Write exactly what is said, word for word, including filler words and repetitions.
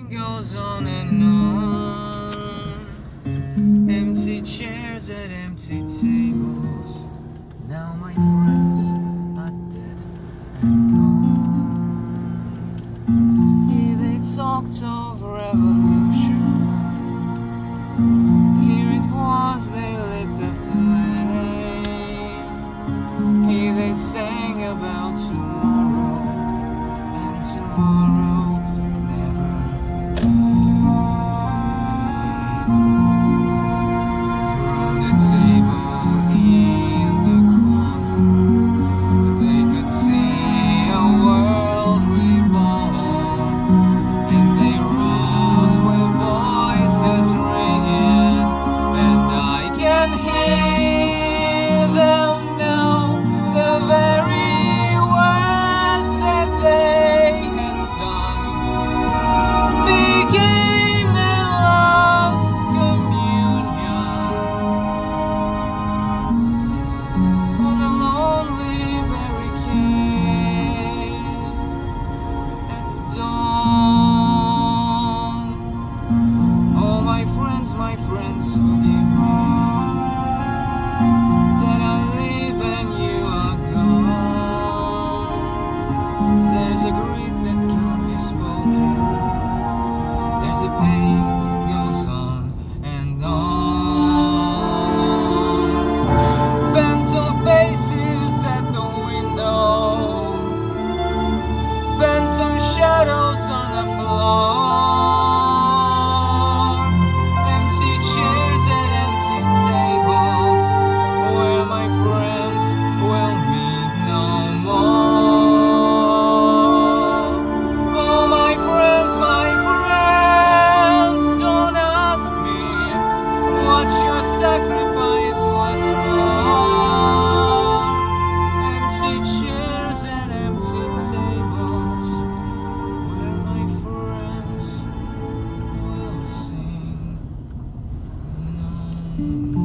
goes on and on. Empty chairs at empty tables. Now my friends are dead and gone. Here they talked of revolution. Here it was they lit the flame. Here they sang about tomorrow, and tomorrow never came. From the table in the corner, they could see a world reborn, and they rose with voices ringing, and I can hear them now, the very words that they had sung became their last communion on a lonely barricade at dawn. Oh, my friends, my friends, forgive me that I live and you are gone. There's a grief that can't be spoken. There's a pain goes on and on. Phantom faces at the window. Phantom shadows on the floor. Empty chairs and empty tables where my friends will meet no more. Oh, my friends, my friends, don't ask me what your sacrifice was for. Empty chairs and empty tables where my friends will sing no more.